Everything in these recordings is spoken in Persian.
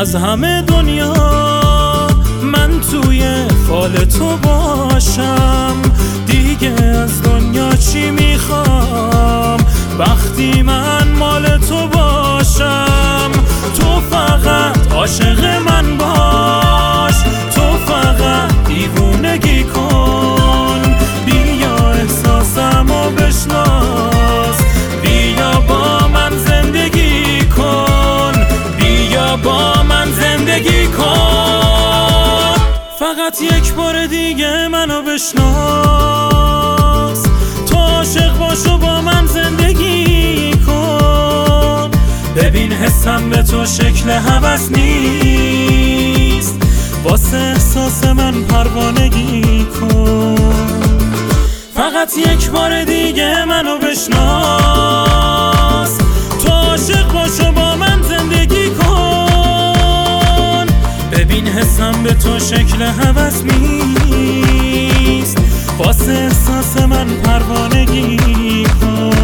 از همه دنیا من توی فال تو باشم. دیگه از دنیا چی میخوام وقتی من مال تو باشم. تو فقط عاشق من باش، تو فقط دیوونگی کن. بیا احساسمو بشناس، بیا با من زندگی کن، بیا با من زندگی کن. فقط یک بار دیگه منو بشناس، تو عاشق باش و با من زندگی کن. ببین حسم به تو شکل هوس نیست، واسه احساس من پروانگی کن. فقط یک بار دیگه منو بشناس، تو عاشق باش و با من زندگی کن. ببین حسم به تو شکل هوس نیست، واسه احساس من پروانگی کن.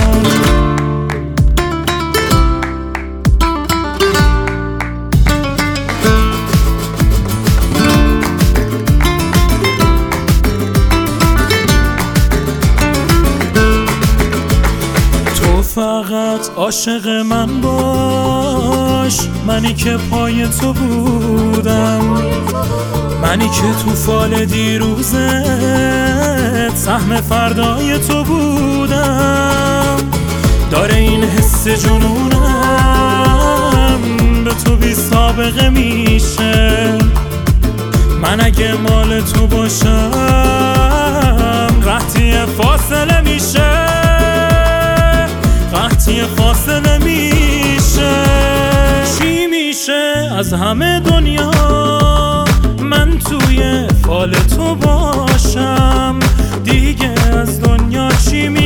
فقط عاشق من باش، منی که پای تو بودم، منی که تو فال دیروزت سهم فردای تو بودم. داره این حس جنونم به تو بی سابقه میشه. من اگه مال تو باشم قحطی فاصله میشه، قحطی فاصله میشه. چی میشه از همه دنیا من توی فال تو باشم. دیگه از دنیا چی میشه